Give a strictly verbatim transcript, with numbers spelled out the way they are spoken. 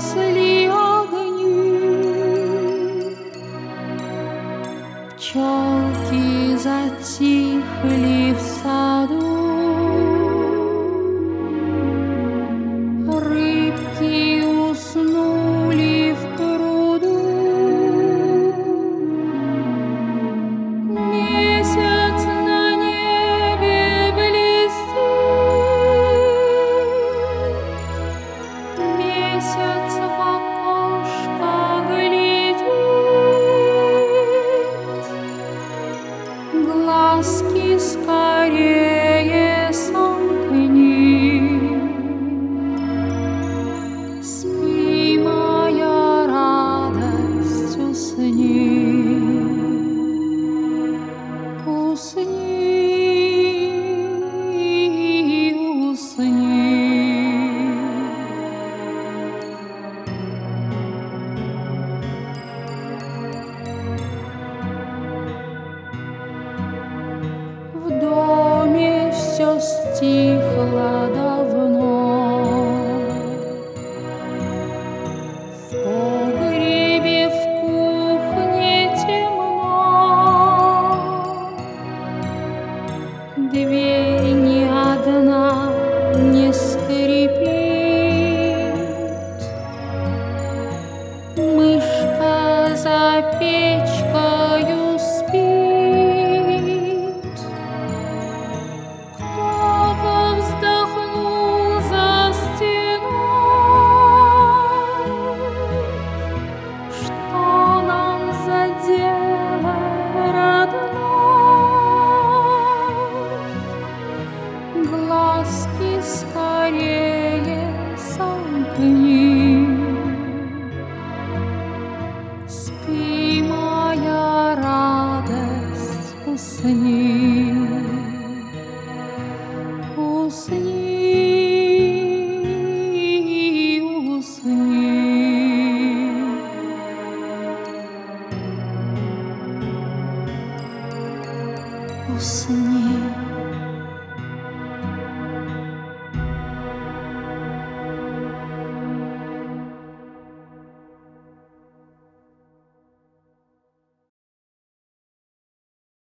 погасли огни, пчелки затихли в саду, рыбки уснули в пруду. Месяц на небе блестит, месяц в окошко глядит, глазки скорее сомкни. Спи, моя радость, усни, усни, усни. В доме все стихло давно, в погребе, в кухне темно, дверь ни одна не скрипит, мышка за печкою спит. Кто-то вздохнул за стеной, что нам за дело родной, глазки скорее сомкни. Спи, моя радость, усни, усни, усни. Усни.